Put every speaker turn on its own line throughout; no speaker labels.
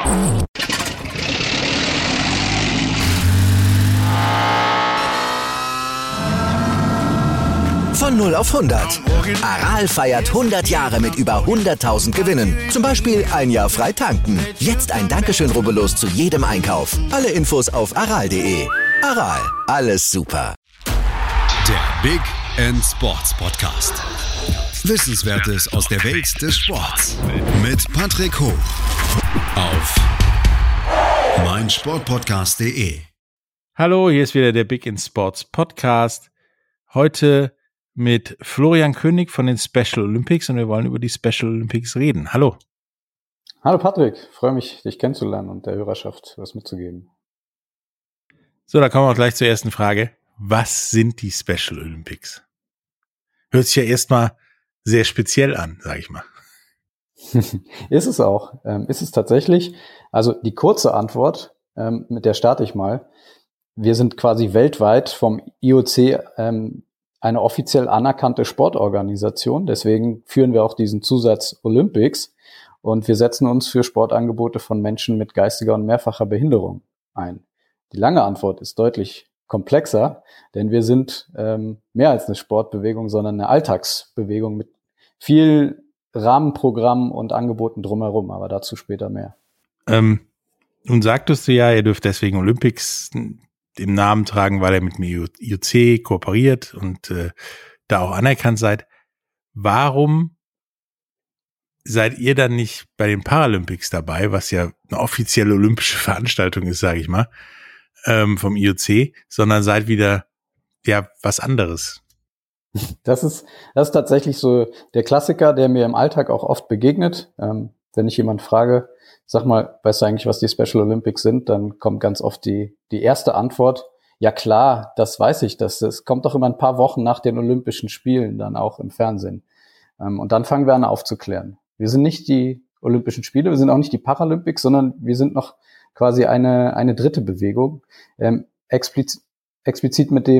Von 0 auf 100. Aral feiert 100 Jahre mit über 100.000 Gewinnen. Zum Beispiel ein Jahr frei tanken. Jetzt ein Dankeschön, rubbellos zu jedem Einkauf. Alle Infos auf aral.de. Aral, alles super.
Der Big End Sports Podcast. Wissenswertes aus der Welt des Sports. Mit Patrick Hoch. Auf meinsportpodcast.de.
Hallo, hier ist wieder der Big End Sports Podcast. Heute mit Florian König von den Special Olympics und wir wollen über die Special Olympics reden. Hallo.
Hallo Patrick, freue mich, dich kennenzulernen und der Hörerschaft was mitzugeben.
So, da kommen wir auch gleich zur ersten Frage. Was sind die Special Olympics? Hört sich ja erstmal sehr speziell an, sage ich mal.
Ist es auch. Ist es tatsächlich. Also die kurze Antwort, mit der starte ich mal. Wir sind quasi weltweit vom IOC eine offiziell anerkannte Sportorganisation. Deswegen führen wir auch diesen Zusatz Olympics. Und wir setzen uns für Sportangebote von Menschen mit geistiger und mehrfacher Behinderung ein. Die lange Antwort ist deutlich komplexer, denn wir sind mehr als eine Sportbewegung, sondern eine Alltagsbewegung mit viel Rahmenprogramm und Angeboten drumherum, aber dazu später mehr.
Nun sagtest du ja, ihr dürft deswegen Olympics im Namen tragen, weil ihr mit dem IOC kooperiert und da auch anerkannt seid. Warum seid ihr dann nicht bei den Paralympics dabei, was ja eine offizielle olympische Veranstaltung ist, sage ich mal, vom IOC, sondern seid wieder was anderes?
Das ist tatsächlich so der Klassiker, der mir im Alltag auch oft begegnet. Wenn ich jemand frage, sag mal, weißt du eigentlich, was die Special Olympics sind? Dann kommt ganz oft die erste Antwort, ja klar, das weiß ich, das kommt doch immer ein paar Wochen nach den Olympischen Spielen dann auch im Fernsehen. Und dann fangen wir an aufzuklären. Wir sind nicht die Olympischen Spiele, wir sind auch nicht die Paralympics, sondern wir sind noch quasi eine dritte Bewegung, explizit mit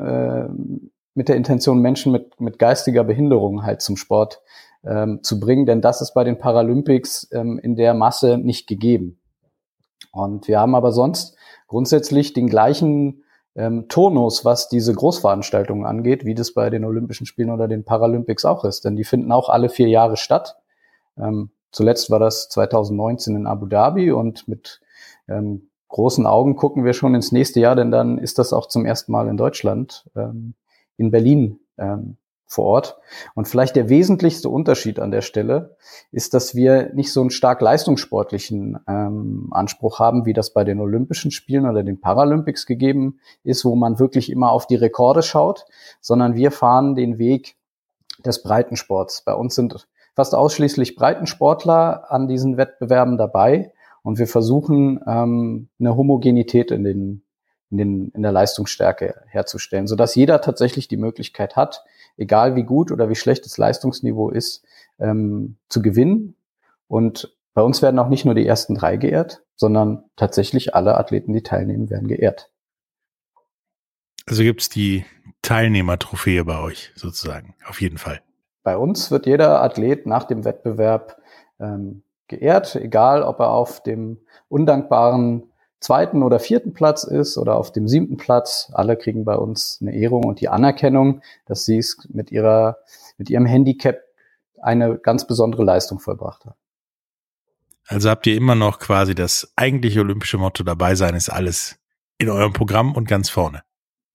der Intention, Menschen mit geistiger Behinderung halt zum Sport zu bringen, denn das ist bei den Paralympics in der Masse nicht gegeben. Und wir haben aber sonst grundsätzlich den gleichen Turnus, was diese Großveranstaltungen angeht, wie das bei den Olympischen Spielen oder den Paralympics auch ist, denn die finden auch alle 4 Jahre statt. Zuletzt war das 2019 in Abu Dhabi und mit großen Augen gucken wir schon ins nächste Jahr, denn dann ist das auch zum ersten Mal in Deutschland, in Berlin vor Ort. Und vielleicht der wesentlichste Unterschied an der Stelle ist, dass wir nicht so einen stark leistungssportlichen Anspruch haben, wie das bei den Olympischen Spielen oder den Paralympics gegeben ist, wo man wirklich immer auf die Rekorde schaut, sondern wir fahren den Weg des Breitensports. Bei uns sind fast ausschließlich Breitensportler an diesen Wettbewerben dabei und wir versuchen, eine Homogenität in der Leistungsstärke herzustellen, sodass jeder tatsächlich die Möglichkeit hat, egal wie gut oder wie schlecht das Leistungsniveau ist, zu gewinnen. Und bei uns werden auch nicht nur die ersten 3 geehrt, sondern tatsächlich alle Athleten, die teilnehmen, werden geehrt.
Also gibt's die Teilnehmertrophäe bei euch sozusagen, auf jeden Fall.
Bei uns wird jeder Athlet nach dem Wettbewerb geehrt, egal ob er auf dem undankbaren 2. oder 4. Platz ist oder auf dem 7. Platz. Alle kriegen bei uns eine Ehrung und die Anerkennung, dass sie es mit ihrem Handicap eine ganz besondere Leistung vollbracht haben.
Also habt ihr immer noch quasi das eigentliche olympische Motto, dabei sein ist alles in eurem Programm und ganz vorne.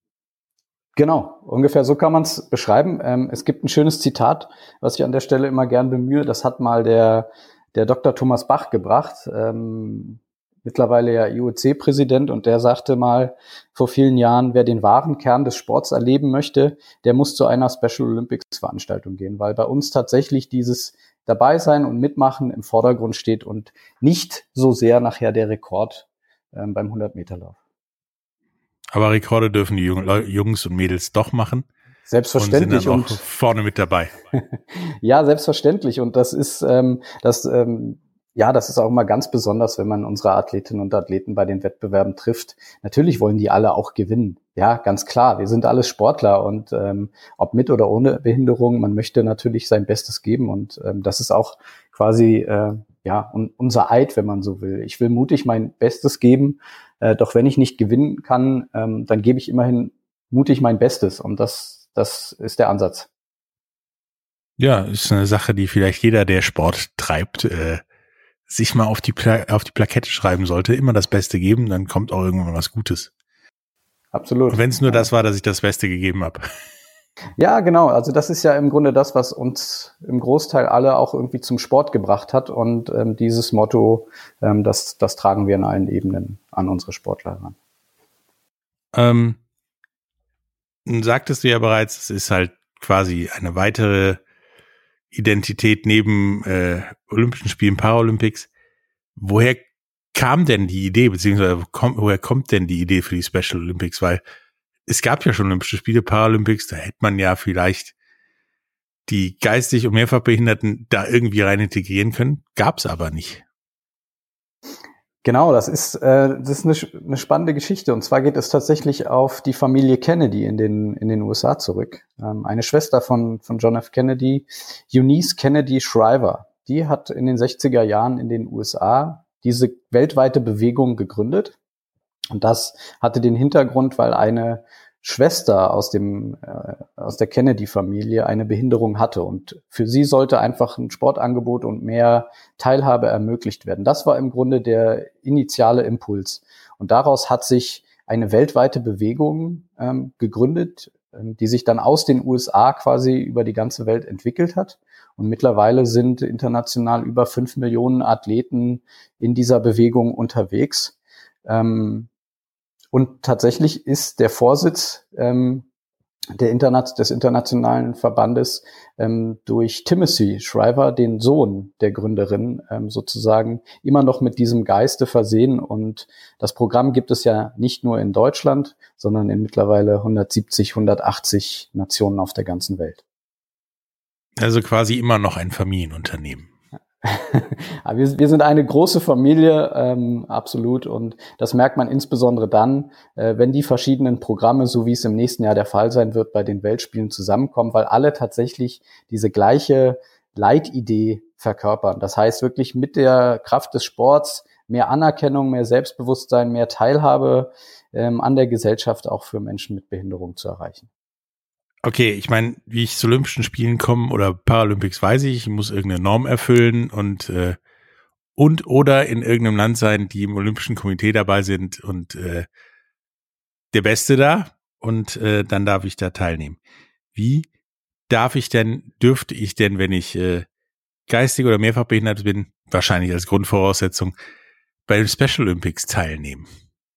Genau, ungefähr so kann man es beschreiben. Es gibt ein schönes Zitat, was ich an der Stelle immer gern bemühe. Das hat mal der Dr. Thomas Bach gebracht, mittlerweile ja IOC-Präsident, und der sagte mal vor vielen Jahren, wer den wahren Kern des Sports erleben möchte, der muss zu einer Special Olympics-Veranstaltung gehen, weil bei uns tatsächlich dieses Dabeisein und Mitmachen im Vordergrund steht und nicht so sehr nachher der Rekord beim 100-Meter-Lauf.
Aber Rekorde dürfen die Jungs und Mädels doch machen.
Selbstverständlich.
Und sind dann auch vorne mit dabei.
Ja, selbstverständlich. Und das ist das ist auch immer ganz besonders, wenn man unsere Athletinnen und Athleten bei den Wettbewerben trifft. Natürlich wollen die alle auch gewinnen. Ja, ganz klar. Wir sind alles Sportler und ob mit oder ohne Behinderung, man möchte natürlich sein Bestes geben. Und das ist auch quasi unser Eid, wenn man so will. Ich will mutig mein Bestes geben, doch wenn ich nicht gewinnen kann, dann gebe ich immerhin mutig mein Bestes. Und das ist der Ansatz.
Ja, ist eine Sache, die vielleicht jeder, der Sport treibt, sich mal auf die Plakette schreiben sollte. Immer das Beste geben, dann kommt auch irgendwann was Gutes.
Absolut.
Wenn es nur das war, dass ich das Beste gegeben habe.
Ja, genau. Also das ist ja im Grunde das, was uns im Großteil alle auch irgendwie zum Sport gebracht hat. Und dieses Motto, das tragen wir in allen Ebenen an unsere Sportler ran.
Sagtest du ja bereits, es ist halt quasi eine weitere Identität neben Olympischen Spielen, Paralympics. Woher kam denn die Idee, beziehungsweise woher kommt denn die Idee für die Special Olympics? Weil es gab ja schon Olympische Spiele, Paralympics, da hätte man ja vielleicht die geistig und mehrfach Behinderten da irgendwie rein integrieren können. Gab's aber nicht.
Genau, das ist eine spannende Geschichte. Und zwar geht es tatsächlich auf die Familie Kennedy in den USA zurück. Eine Schwester von John F. Kennedy, Eunice Kennedy Shriver, die hat in den 60er Jahren in den USA diese weltweite Bewegung gegründet. Und das hatte den Hintergrund, weil eine Schwester aus der Kennedy-Familie eine Behinderung hatte. Und für sie sollte einfach ein Sportangebot und mehr Teilhabe ermöglicht werden. Das war im Grunde der initiale Impuls. Und daraus hat sich eine weltweite Bewegung gegründet, die sich dann aus den USA quasi über die ganze Welt entwickelt hat. Und mittlerweile sind international über 5 Millionen Athleten in dieser Bewegung unterwegs. Und tatsächlich ist der Vorsitz des internationalen Verbandes durch Timothy Shriver, den Sohn der Gründerin, sozusagen immer noch mit diesem Geiste versehen. Und das Programm gibt es ja nicht nur in Deutschland, sondern in mittlerweile 170, 180 Nationen auf der ganzen Welt.
Also quasi immer noch ein Familienunternehmen.
Wir sind eine große Familie, absolut. Und das merkt man insbesondere dann, wenn die verschiedenen Programme, so wie es im nächsten Jahr der Fall sein wird, bei den Weltspielen zusammenkommen, weil alle tatsächlich diese gleiche Leitidee verkörpern. Das heißt wirklich mit der Kraft des Sports mehr Anerkennung, mehr Selbstbewusstsein, mehr Teilhabe an der Gesellschaft auch für Menschen mit Behinderung zu erreichen.
Okay, ich meine, wie ich zu Olympischen Spielen komme oder Paralympics, weiß ich muss irgendeine Norm erfüllen und oder in irgendeinem Land sein, die im Olympischen Komitee dabei sind und der Beste da und dann darf ich da teilnehmen. Wie dürfte ich denn, wenn ich geistig oder mehrfach behindert bin, wahrscheinlich als Grundvoraussetzung, bei den Special Olympics teilnehmen?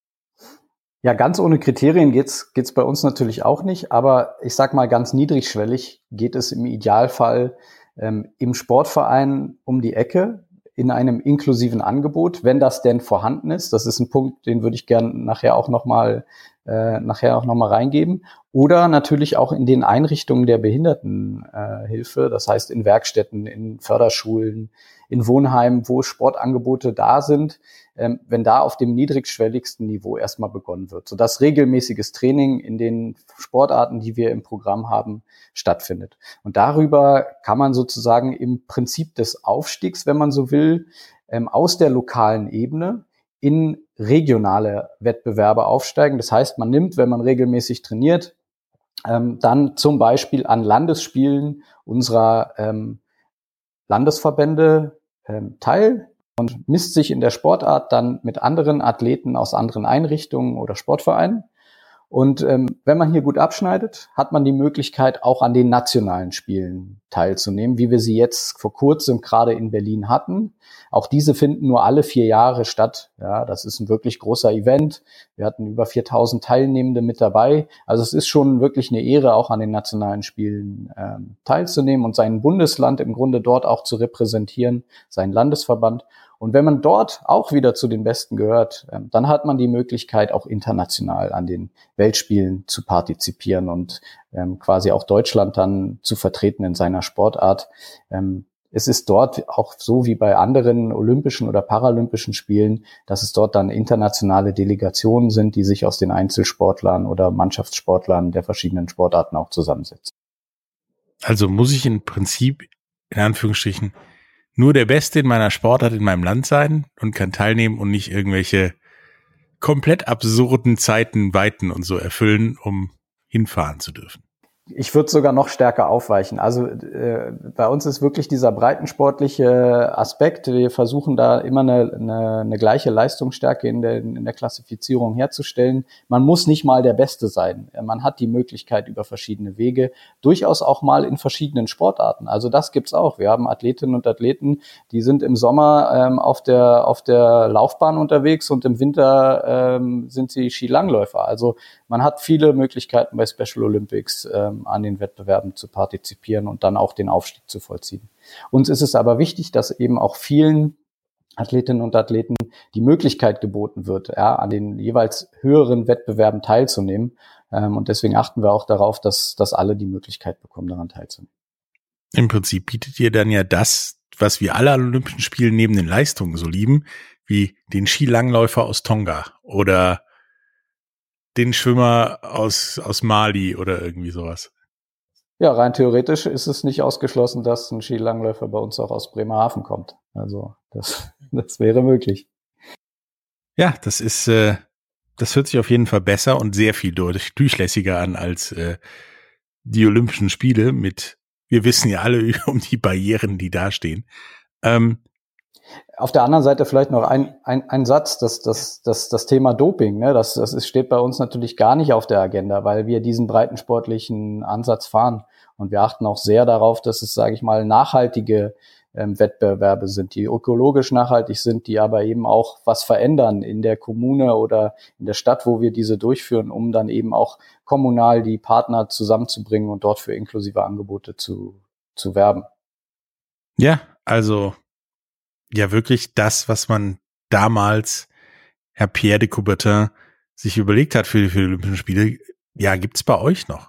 Ja, ganz ohne Kriterien geht's bei uns natürlich auch nicht, aber ich sag mal ganz niedrigschwellig geht es im Idealfall im Sportverein um die Ecke in einem inklusiven Angebot, wenn das denn vorhanden ist. Das ist ein Punkt, den würde ich gerne nachher auch noch mal reingeben. Oder natürlich auch in den Einrichtungen der Behindertenhilfe, das heißt in Werkstätten, in Förderschulen, in Wohnheimen, wo Sportangebote da sind, wenn da auf dem niedrigschwelligsten Niveau erstmal begonnen wird, sodass regelmäßiges Training in den Sportarten, die wir im Programm haben, stattfindet. Und darüber kann man sozusagen im Prinzip des Aufstiegs, wenn man so will, aus der lokalen Ebene in regionale Wettbewerbe aufsteigen. Das heißt, man nimmt, wenn man regelmäßig trainiert, dann zum Beispiel an Landesspielen unserer Landesverbände teil und misst sich in der Sportart dann mit anderen Athleten aus anderen Einrichtungen oder Sportvereinen. Und wenn man hier gut abschneidet, hat man die Möglichkeit, auch an den nationalen Spielen teilzunehmen, wie wir sie jetzt vor kurzem gerade in Berlin hatten. Auch diese finden nur alle 4 Jahre statt. Ja, das ist ein wirklich großer Event. Wir hatten über 4.000 Teilnehmende mit dabei. Also es ist schon wirklich eine Ehre, auch an den nationalen Spielen teilzunehmen und sein Bundesland im Grunde dort auch zu repräsentieren, seinen Landesverband. Und wenn man dort auch wieder zu den Besten gehört, dann hat man die Möglichkeit, auch international an den Weltspielen zu partizipieren und quasi auch Deutschland dann zu vertreten in seiner Sportart. Es ist dort auch so wie bei anderen olympischen oder paralympischen Spielen, dass es dort dann internationale Delegationen sind, die sich aus den Einzelsportlern oder Mannschaftssportlern der verschiedenen Sportarten auch zusammensetzen.
Also muss ich im Prinzip, in Anführungsstrichen, nur der Beste in meiner Sportart in meinem Land sein und kann teilnehmen und nicht irgendwelche komplett absurden Zeiten, Weiten und so erfüllen, um hinfahren zu dürfen.
Ich würde sogar noch stärker aufweichen. Also bei uns ist wirklich dieser breitensportliche Aspekt. Wir versuchen da immer eine gleiche Leistungsstärke in der Klassifizierung herzustellen. Man muss nicht mal der Beste sein. Man hat die Möglichkeit über verschiedene Wege, durchaus auch mal in verschiedenen Sportarten. Also das gibt's auch. Wir haben Athletinnen und Athleten, die sind im Sommer auf der Laufbahn unterwegs und im Winter sind sie Skilangläufer. Also man hat viele Möglichkeiten bei Special Olympics an den Wettbewerben zu partizipieren und dann auch den Aufstieg zu vollziehen. Uns ist es aber wichtig, dass eben auch vielen Athletinnen und Athleten die Möglichkeit geboten wird, ja, an den jeweils höheren Wettbewerben teilzunehmen. Und deswegen achten wir auch darauf, dass alle die Möglichkeit bekommen, daran teilzunehmen.
Im Prinzip bietet ihr dann ja das, was wir alle an Olympischen Spielen neben den Leistungen so lieben, wie den Skilangläufer aus Tonga oder den Schwimmer aus Mali oder irgendwie sowas.
Ja, rein theoretisch ist es nicht ausgeschlossen, dass ein Skilangläufer bei uns auch aus Bremerhaven kommt. Also das wäre möglich.
Ja, das hört sich auf jeden Fall besser und sehr viel durchlässiger an als die Olympischen Spiele mit, wir wissen ja alle um die Barrieren, die da stehen.
Auf der anderen Seite vielleicht noch ein Satz, das Thema Doping, ne, das steht bei uns natürlich gar nicht auf der Agenda, weil wir diesen breitensportlichen Ansatz fahren. Und wir achten auch sehr darauf, dass es, sage ich mal, nachhaltige Wettbewerbe sind, die ökologisch nachhaltig sind, die aber eben auch was verändern in der Kommune oder in der Stadt, wo wir diese durchführen, um dann eben auch kommunal die Partner zusammenzubringen und dort für inklusive Angebote zu werben.
Ja, also ja wirklich das, was man damals, Herr Pierre de Coubertin, sich überlegt hat für die Olympischen Spiele, ja, gibt's bei euch noch,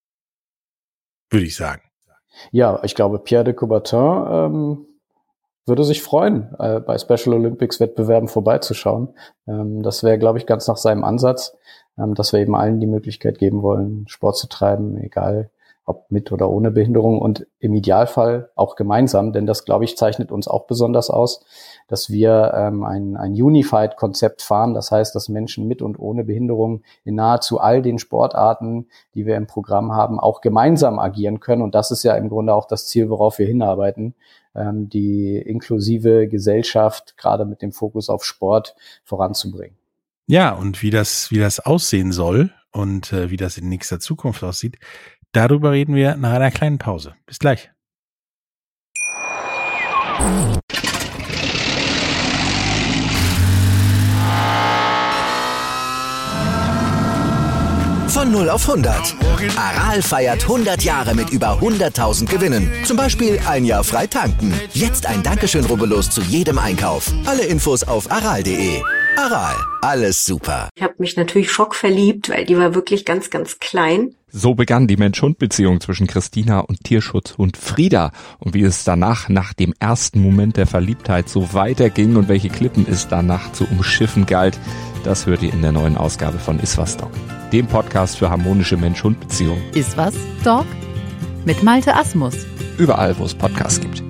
würde ich sagen.
Ja, ich glaube, Pierre de Coubertin würde sich freuen, bei Special Olympics Wettbewerben vorbeizuschauen. Das wäre, glaube ich, ganz nach seinem Ansatz, dass wir eben allen die Möglichkeit geben wollen, Sport zu treiben, egal ob mit oder ohne Behinderung und im Idealfall auch gemeinsam, denn das, glaube ich, zeichnet uns auch besonders aus, dass wir ein Unified-Konzept fahren. Das heißt, dass Menschen mit und ohne Behinderung in nahezu all den Sportarten, die wir im Programm haben, auch gemeinsam agieren können. Und das ist ja im Grunde auch das Ziel, worauf wir hinarbeiten, die inklusive Gesellschaft, gerade mit dem Fokus auf Sport, voranzubringen.
Ja, und wie das aussehen soll und wie das in nächster Zukunft aussieht, darüber reden wir nach einer kleinen Pause. Bis gleich.
Von 0 auf 100. Aral feiert 100 Jahre mit über 100.000 Gewinnen. Zum Beispiel ein Jahr frei tanken. Jetzt ein Dankeschön, rubbellos zu jedem Einkauf. Alle Infos auf aral.de. Aral, alles super.
Ich habe mich natürlich schockverliebt, weil die war wirklich ganz, ganz klein.
So begann die Mensch-Hund-Beziehung zwischen Christina und Tierschutzhund Frieda. Und wie es danach, nach dem ersten Moment der Verliebtheit, so weiterging und welche Klippen es danach zu umschiffen galt, das hört ihr in der neuen Ausgabe von Iswas Dog, dem Podcast für harmonische Mensch-Hund-Beziehungen.
Iswas Dog mit Malte Asmus.
Überall, wo es Podcasts gibt.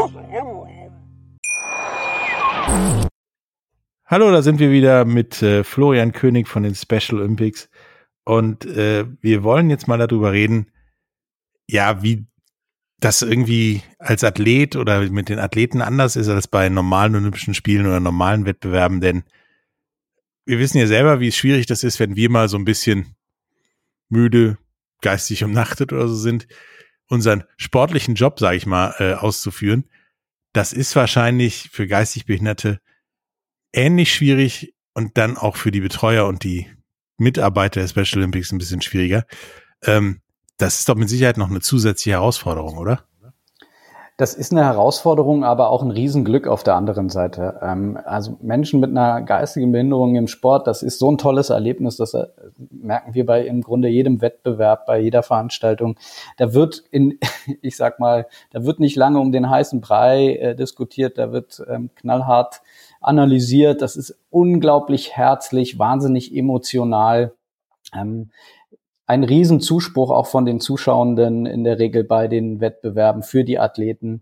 Hallo, da sind wir wieder mit Florian König von den Special Olympics und wir wollen jetzt mal darüber reden, ja, wie das irgendwie als Athlet oder mit den Athleten anders ist als bei normalen Olympischen Spielen oder normalen Wettbewerben, denn wir wissen ja selber, wie schwierig das ist, wenn wir mal so ein bisschen müde, geistig umnachtet oder so sind, unseren sportlichen Job, sage ich mal, auszuführen. Das ist wahrscheinlich für geistig Behinderte ähnlich schwierig und dann auch für die Betreuer und die Mitarbeiter der Special Olympics ein bisschen schwieriger. Das ist doch mit Sicherheit noch eine zusätzliche Herausforderung, oder?
Das ist eine Herausforderung, aber auch ein Riesenglück auf der anderen Seite. Also Menschen mit einer geistigen Behinderung im Sport, das ist so ein tolles Erlebnis, das merken wir bei im Grunde jedem Wettbewerb, bei jeder Veranstaltung. Da wird da wird nicht lange um den heißen Brei diskutiert, da wird knallhart analysiert. Das ist unglaublich herzlich, wahnsinnig emotional. Ein Riesenzuspruch auch von den Zuschauenden in der Regel bei den Wettbewerben für die Athleten.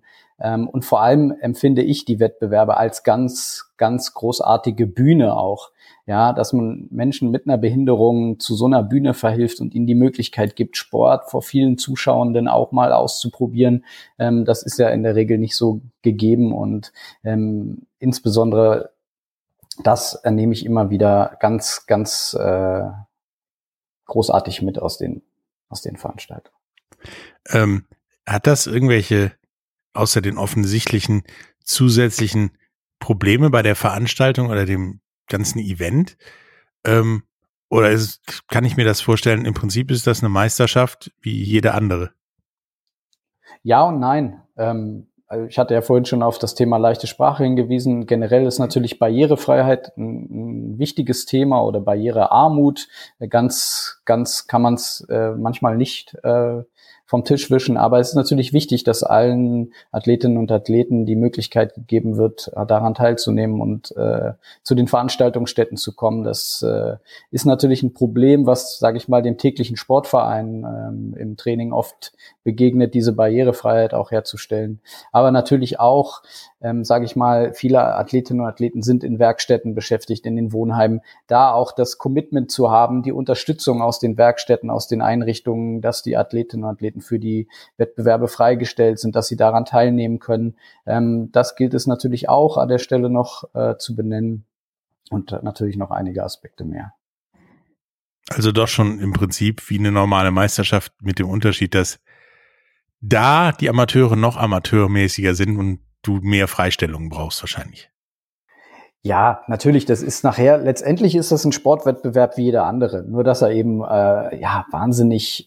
Und vor allem empfinde ich die Wettbewerbe als ganz, ganz großartige Bühne auch. Ja, dass man Menschen mit einer Behinderung zu so einer Bühne verhilft und ihnen die Möglichkeit gibt, Sport vor vielen Zuschauenden auch mal auszuprobieren. Das ist ja in der Regel nicht so gegeben und insbesondere das nehme ich immer wieder ganz, ganz großartig mit aus den Veranstaltungen.
Hat das irgendwelche, außer den offensichtlichen, zusätzlichen Probleme bei der Veranstaltung oder dem ganzen Event? Oder kann ich mir das vorstellen, im Prinzip ist das eine Meisterschaft wie jede andere?
Ja und nein. Also ich hatte ja vorhin schon auf das Thema leichte Sprache hingewiesen. Generell ist natürlich Barrierefreiheit ein wichtiges Thema oder Barrierearmut. Ganz kann man es manchmal nicht vom Tisch wischen. Aber es ist natürlich wichtig, dass allen Athletinnen und Athleten die Möglichkeit gegeben wird, daran teilzunehmen und zu den Veranstaltungsstätten zu kommen. Das ist natürlich ein Problem, was, sage ich mal, dem täglichen Sportverein im Training oft begegnet, diese Barrierefreiheit auch herzustellen. Aber natürlich auch, sage ich mal, viele Athletinnen und Athleten sind in Werkstätten beschäftigt, in den Wohnheimen. Da auch das Commitment zu haben, die Unterstützung aus den Werkstätten, aus den Einrichtungen, dass die Athletinnen und Athleten für die Wettbewerbe freigestellt sind, dass sie daran teilnehmen können. Das gilt es natürlich auch an der Stelle noch zu benennen und natürlich noch einige Aspekte mehr.
Also doch schon im Prinzip wie eine normale Meisterschaft mit dem Unterschied, dass da die Amateure noch amateurmäßiger sind und du mehr Freistellungen brauchst wahrscheinlich.
Ja, natürlich, das ist letztendlich ist das ein Sportwettbewerb wie jeder andere, nur dass er eben wahnsinnig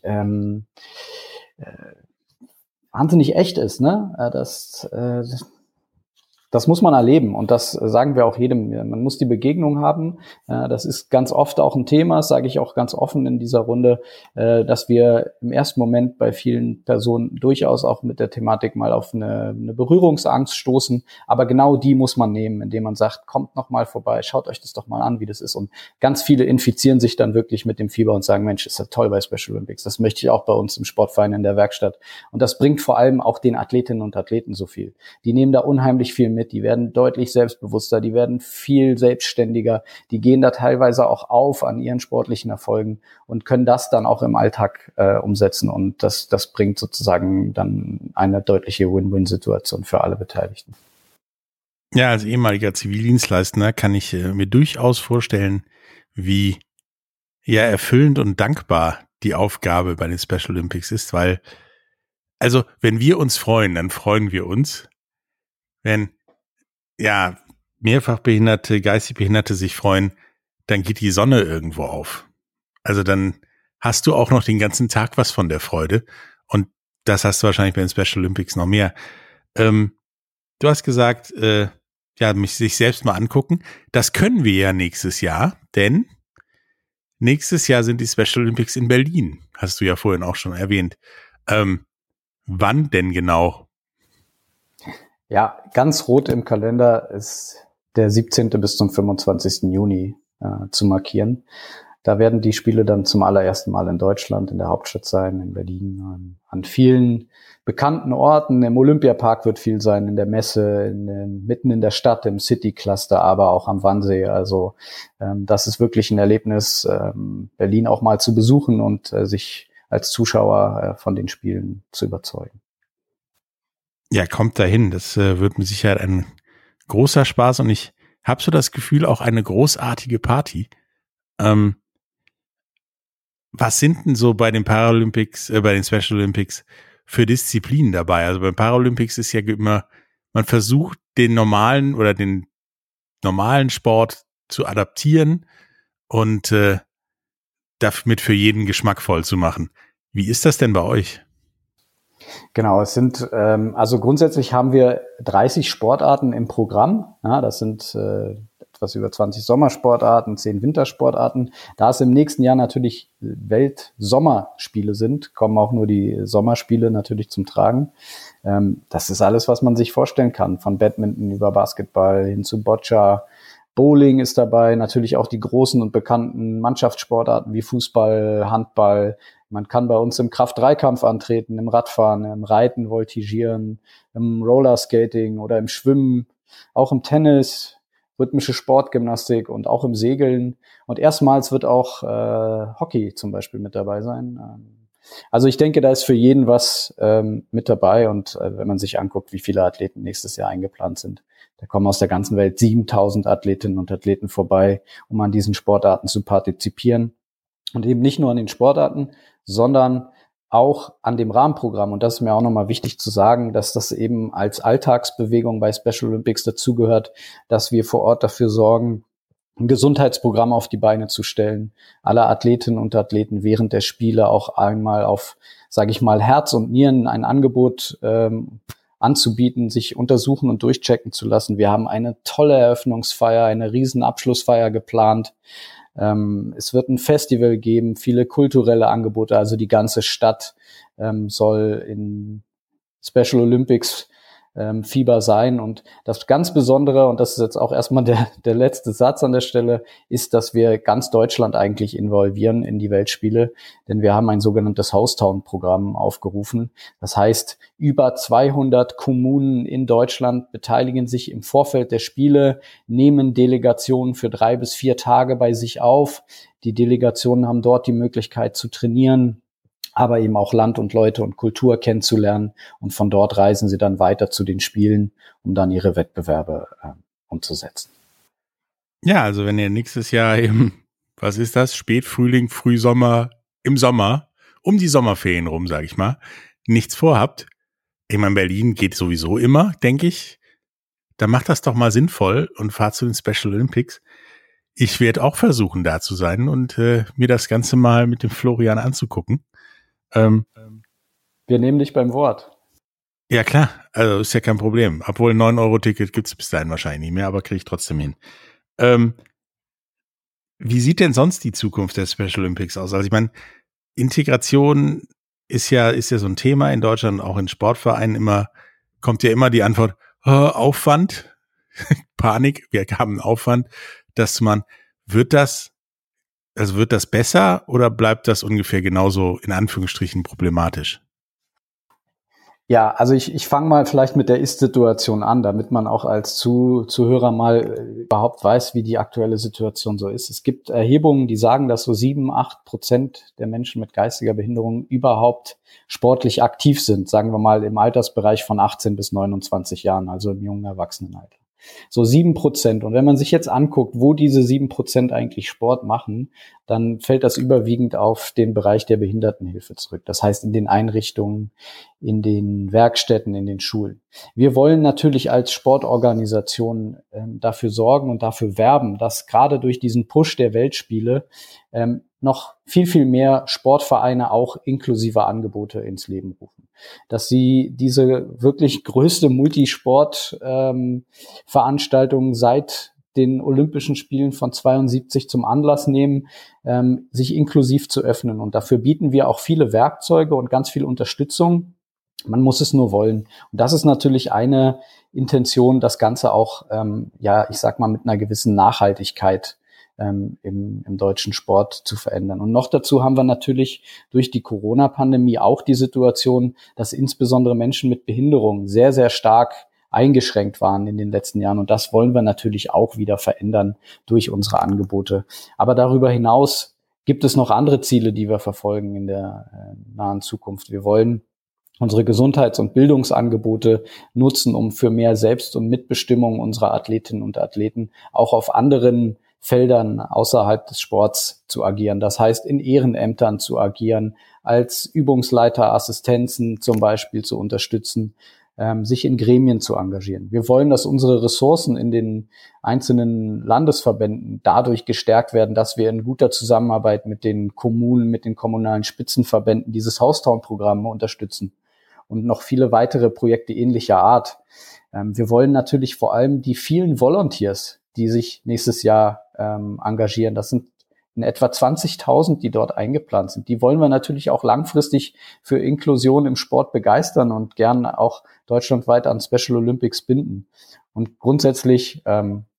echt ist, ne? Das muss man erleben und das sagen wir auch jedem. Man muss die Begegnung haben. Das ist ganz oft auch ein Thema, das sage ich auch ganz offen in dieser Runde, dass wir im ersten Moment bei vielen Personen durchaus auch mit der Thematik mal auf eine Berührungsangst stoßen. Aber genau die muss man nehmen, indem man sagt, kommt noch mal vorbei, schaut euch das doch mal an, wie das ist. Und ganz viele infizieren sich dann wirklich mit dem Fieber und sagen, Mensch, ist ja toll bei Special Olympics. Das möchte ich auch bei uns im Sportverein in der Werkstatt. Und das bringt vor allem auch den Athletinnen und Athleten so viel. Die nehmen da unheimlich viel mit. Die werden deutlich selbstbewusster, die werden viel selbstständiger, die gehen da teilweise auch auf an ihren sportlichen Erfolgen und können das dann auch im Alltag umsetzen und das bringt sozusagen dann eine deutliche Win-Win-Situation für alle Beteiligten.
Ja, als ehemaliger Zivildienstleister kann ich mir durchaus vorstellen, wie erfüllend und dankbar die Aufgabe bei den Special Olympics ist, weil, also wenn wir uns freuen, dann freuen wir uns. Wenn mehrfach Behinderte, geistig Behinderte sich freuen, dann geht die Sonne irgendwo auf. Also dann hast du auch noch den ganzen Tag was von der Freude und das hast du wahrscheinlich bei den Special Olympics noch mehr. Du hast gesagt, sich selbst mal angucken. Das können wir ja nächstes Jahr, denn nächstes Jahr sind die Special Olympics in Berlin. Hast du ja vorhin auch schon erwähnt. Wann denn genau?
Ja, ganz rot im Kalender ist der 17. bis zum 25. Juni zu markieren. Da werden die Spiele dann zum allerersten Mal in Deutschland, in der Hauptstadt sein, in Berlin, an vielen bekannten Orten. Im Olympiapark wird viel sein, in der Messe, mitten in der Stadt, im City-Cluster, aber auch am Wannsee. Also das ist wirklich ein Erlebnis, Berlin auch mal zu besuchen und sich als Zuschauer von den Spielen zu überzeugen.
Ja, kommt dahin. Das wird mit Sicherheit ein großer Spaß und ich habe so das Gefühl, auch eine großartige Party. Was sind denn so bei den Paralympics, bei den Special Olympics für Disziplinen dabei? Also beim Paralympics ist ja immer, man versucht den normalen Sport zu adaptieren und damit für jeden geschmackvoll zu machen. Wie ist das denn bei euch?
Genau, es sind also grundsätzlich haben wir 30 Sportarten im Programm. Ja, das sind etwas über 20 Sommersportarten, 10 Wintersportarten. Da es im nächsten Jahr natürlich Weltsommerspiele sind, kommen auch nur die Sommerspiele natürlich zum Tragen. Das ist alles, was man sich vorstellen kann, von Badminton über Basketball hin zu Boccia, Bowling ist dabei, natürlich auch die großen und bekannten Mannschaftssportarten wie Fußball, Handball. Man kann bei uns im Kraft-3-Kampf antreten, im Radfahren, im Reiten, Voltigieren, im Rollerskating oder im Schwimmen, auch im Tennis, rhythmische Sportgymnastik und auch im Segeln. Und erstmals wird auch Hockey zum Beispiel mit dabei sein. Also ich denke, da ist für jeden was mit dabei. Und wenn man sich anguckt, wie viele Athleten nächstes Jahr eingeplant sind, da kommen aus der ganzen Welt 7.000 Athletinnen und Athleten vorbei, um an diesen Sportarten zu partizipieren. Und eben nicht nur an den Sportarten, sondern auch an dem Rahmenprogramm. Und das ist mir auch nochmal wichtig zu sagen, dass das eben als Alltagsbewegung bei Special Olympics dazugehört, dass wir vor Ort dafür sorgen, ein Gesundheitsprogramm auf die Beine zu stellen, alle Athletinnen und Athleten während der Spiele auch einmal auf, sage ich mal, Herz und Nieren ein Angebot anzubieten, sich untersuchen und durchchecken zu lassen. Wir haben eine tolle Eröffnungsfeier, eine riesen Abschlussfeier geplant. Es wird ein Festival geben, viele kulturelle Angebote, also die ganze Stadt soll in Special Olympics Fieber sein. Und das ganz Besondere, und das ist jetzt auch erstmal der letzte Satz an der Stelle, ist, dass wir ganz Deutschland eigentlich involvieren in die Weltspiele, denn wir haben ein sogenanntes Housetown-Programm aufgerufen. Das heißt, über 200 Kommunen in Deutschland beteiligen sich im Vorfeld der Spiele, nehmen Delegationen für 3 bis 4 Tage bei sich auf. Die Delegationen haben dort die Möglichkeit zu trainieren, aber eben auch Land und Leute und Kultur kennenzulernen. Und von dort reisen sie dann weiter zu den Spielen, um dann ihre Wettbewerbe umzusetzen.
Ja, also wenn ihr nächstes Jahr eben, was ist das, Spätfrühling, Frühsommer, im Sommer, um die Sommerferien rum, sage ich mal, nichts vorhabt, ich meine, Berlin geht sowieso immer, denke ich, dann macht das doch mal sinnvoll und fahrt zu den Special Olympics. Ich werde auch versuchen, da zu sein und mir das Ganze mal mit dem Florian anzugucken.
Wir nehmen dich beim Wort.
Ja klar, also ist ja kein Problem. Obwohl 9-Euro-Ticket gibt's bis dahin wahrscheinlich nicht mehr, aber kriege ich trotzdem hin. Wie sieht denn sonst die Zukunft der Special Olympics aus? Also ich meine, Integration ist ja so ein Thema in Deutschland, auch in Sportvereinen kommt ja immer die Antwort, Aufwand, Panik, wir haben Aufwand, wird das besser oder bleibt das ungefähr genauso in Anführungsstrichen problematisch?
Ja, also ich fange mal vielleicht mit der Ist-Situation an, damit man auch als Zuhörer mal überhaupt weiß, wie die aktuelle Situation so ist. Es gibt Erhebungen, die sagen, dass so 7-8% der Menschen mit geistiger Behinderung überhaupt sportlich aktiv sind, sagen wir mal im Altersbereich von 18 bis 29 Jahren, also im jungen Erwachsenenalter. So 7%. Und wenn man sich jetzt anguckt, wo diese 7% eigentlich Sport machen, dann fällt das überwiegend auf den Bereich der Behindertenhilfe zurück. Das heißt, in den Einrichtungen, in den Werkstätten, in den Schulen. Wir wollen natürlich als Sportorganisation dafür sorgen und dafür werben, dass gerade durch diesen Push der Weltspiele noch viel, viel mehr Sportvereine auch inklusive Angebote ins Leben rufen. Dass sie diese wirklich größte Multisport-Veranstaltung seit den Olympischen Spielen von 72 zum Anlass nehmen, sich inklusiv zu öffnen. Und dafür bieten wir auch viele Werkzeuge und ganz viel Unterstützung. Man muss es nur wollen. Und das ist natürlich eine Intention, das Ganze auch, ich sag mal, mit einer gewissen Nachhaltigkeit im deutschen Sport zu verändern. Und noch dazu haben wir natürlich durch die Corona-Pandemie auch die Situation, dass insbesondere Menschen mit Behinderungen sehr, sehr stark eingeschränkt waren in den letzten Jahren. Und das wollen wir natürlich auch wieder verändern durch unsere Angebote. Aber darüber hinaus gibt es noch andere Ziele, die wir verfolgen in der nahen Zukunft. Wir wollen unsere Gesundheits- und Bildungsangebote nutzen, um für mehr Selbst- und Mitbestimmung unserer Athletinnen und Athleten auch auf anderen Feldern außerhalb des Sports zu agieren. Das heißt, in Ehrenämtern zu agieren, als Übungsleiter, Assistenzen zum Beispiel zu unterstützen, sich in Gremien zu engagieren. Wir wollen, dass unsere Ressourcen in den einzelnen Landesverbänden dadurch gestärkt werden, dass wir in guter Zusammenarbeit mit den Kommunen, mit den kommunalen Spitzenverbänden dieses Housetown-Programm unterstützen und noch viele weitere Projekte ähnlicher Art. Wir wollen natürlich vor allem die vielen Volunteers, die sich nächstes Jahr engagieren. Das sind in etwa 20.000, die dort eingeplant sind. Die wollen wir natürlich auch langfristig für Inklusion im Sport begeistern und gern auch deutschlandweit an Special Olympics binden. Und grundsätzlich wollen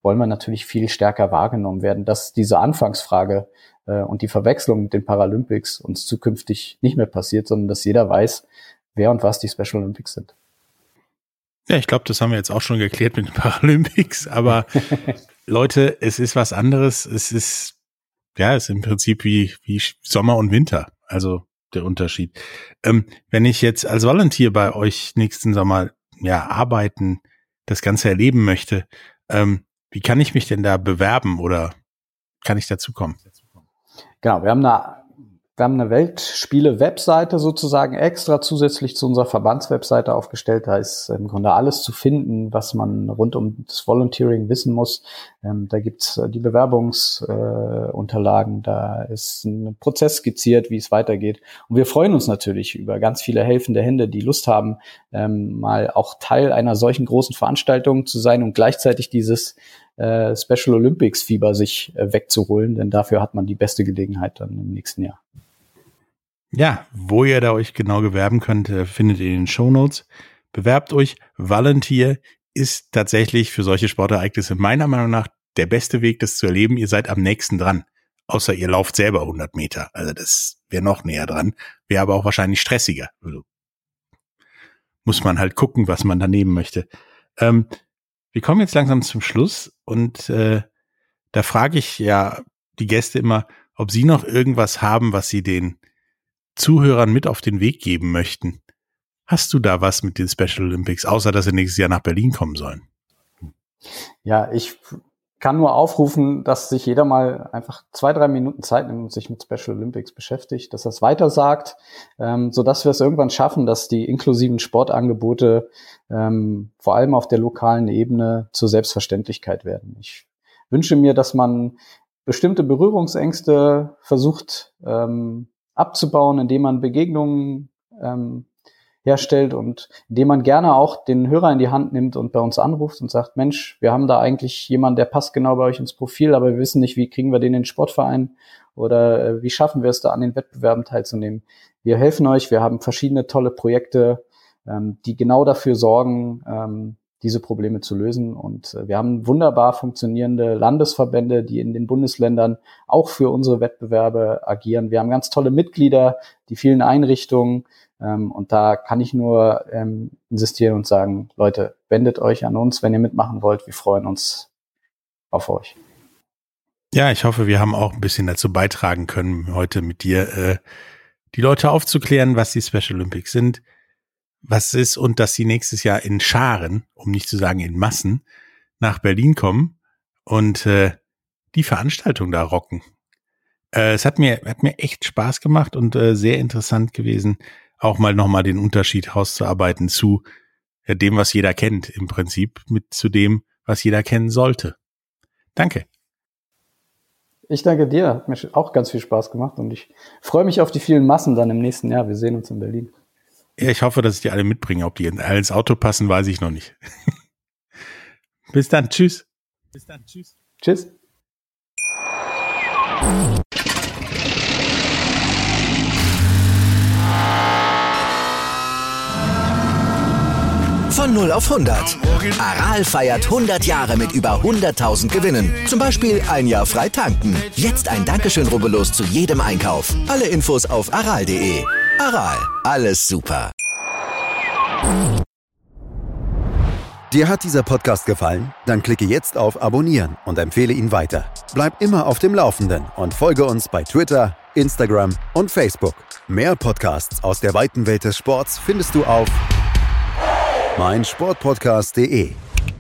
wollen wir natürlich viel stärker wahrgenommen werden, dass diese Anfangsfrage und die Verwechslung mit den Paralympics uns zukünftig nicht mehr passiert, sondern dass jeder weiß, wer und was die Special Olympics sind.
Ja, ich glaube, das haben wir jetzt auch schon geklärt mit den Paralympics, aber Leute, es ist was anderes. Es ist im Prinzip wie Sommer und Winter, also der Unterschied. Wenn ich jetzt als Volunteer bei euch nächsten Sommer arbeiten, das Ganze erleben möchte, wie kann ich mich denn da bewerben oder kann ich dazukommen?
Genau, wir haben eine Weltspiele-Webseite sozusagen extra zusätzlich zu unserer Verbandswebseite aufgestellt. Da ist im Grunde alles zu finden, was man rund um das Volunteering wissen muss. Da gibt's die Bewerbungsunterlagen, da ist ein Prozess skizziert, wie es weitergeht. Und wir freuen uns natürlich über ganz viele helfende Hände, die Lust haben, mal auch Teil einer solchen großen Veranstaltung zu sein und gleichzeitig dieses Special Olympics Fieber sich wegzuholen, denn dafür hat man die beste Gelegenheit dann im nächsten Jahr.
Ja, wo ihr da euch genau bewerben könnt, findet ihr in den Shownotes. Bewerbt euch. Volunteer ist tatsächlich für solche Sportereignisse meiner Meinung nach der beste Weg, das zu erleben. Ihr seid am nächsten dran. Außer ihr lauft selber 100 Meter. Also das wäre noch näher dran. Wäre aber auch wahrscheinlich stressiger. Also muss man halt gucken, was man da nehmen möchte. Wir kommen jetzt langsam zum Schluss und da frage ich ja die Gäste immer, ob sie noch irgendwas haben, was sie den Zuhörern mit auf den Weg geben möchten. Hast du da was mit den Special Olympics, außer dass sie nächstes Jahr nach Berlin kommen sollen?
Ja, ich kann nur aufrufen, dass sich jeder mal einfach 2-3 Minuten Zeit nimmt und sich mit Special Olympics beschäftigt, dass er es weiter sagt, sodass wir es irgendwann schaffen, dass die inklusiven Sportangebote vor allem auf der lokalen Ebene zur Selbstverständlichkeit werden. Ich wünsche mir, dass man bestimmte Berührungsängste versucht abzubauen, indem man Begegnungen herstellt und indem man gerne auch den Hörer in die Hand nimmt und bei uns anruft und sagt, Mensch, wir haben da eigentlich jemanden, der passt genau bei euch ins Profil, aber wir wissen nicht, wie kriegen wir den in den Sportverein oder wie schaffen wir es da an den Wettbewerben teilzunehmen. Wir helfen euch, wir haben verschiedene tolle Projekte, die genau dafür sorgen, diese Probleme zu lösen. Und wir haben wunderbar funktionierende Landesverbände, die in den Bundesländern auch für unsere Wettbewerbe agieren. Wir haben ganz tolle Mitglieder, die vielen Einrichtungen. Und da kann ich nur insistieren und sagen, Leute, wendet euch an uns, wenn ihr mitmachen wollt. Wir freuen uns auf euch.
Ja, ich hoffe, wir haben auch ein bisschen dazu beitragen können, heute mit dir die Leute aufzuklären, was die Special Olympics sind, was ist und dass sie nächstes Jahr in Scharen, um nicht zu sagen in Massen, nach Berlin kommen und die Veranstaltung da rocken. Es hat mir echt Spaß gemacht und sehr interessant gewesen, auch mal nochmal den Unterschied rauszuarbeiten zu dem, was jeder kennt im Prinzip, mit zu dem, was jeder kennen sollte. Danke.
Ich danke dir, hat mir auch ganz viel Spaß gemacht und ich freue mich auf die vielen Massen dann im nächsten Jahr. Wir sehen uns in Berlin.
Ja, ich hoffe, dass ich die alle mitbringe. Ob die alle ins Auto passen, weiß ich noch nicht. Bis dann, tschüss.
Tschüss.
Von 0 auf 100. Aral feiert 100 Jahre mit über 100.000 Gewinnen. Zum Beispiel ein Jahr frei tanken. Jetzt ein Dankeschön, rubbellos zu jedem Einkauf. Alle Infos auf aral.de. Aral, alles super.
Dir hat dieser Podcast gefallen? Dann klicke jetzt auf Abonnieren und empfehle ihn weiter. Bleib immer auf dem Laufenden und folge uns bei Twitter, Instagram und Facebook. Mehr Podcasts aus der weiten Welt des Sports findest du auf meinsportpodcast.de.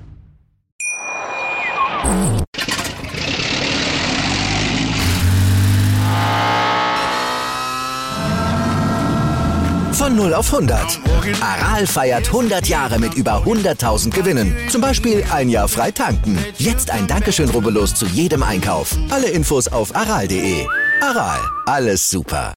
Von 0 auf 100. Aral feiert 100 Jahre mit über 100.000 Gewinnen. Zum Beispiel ein Jahr frei tanken. Jetzt ein Dankeschön, rubbellos zu jedem Einkauf. Alle Infos auf aral.de. Aral, alles super.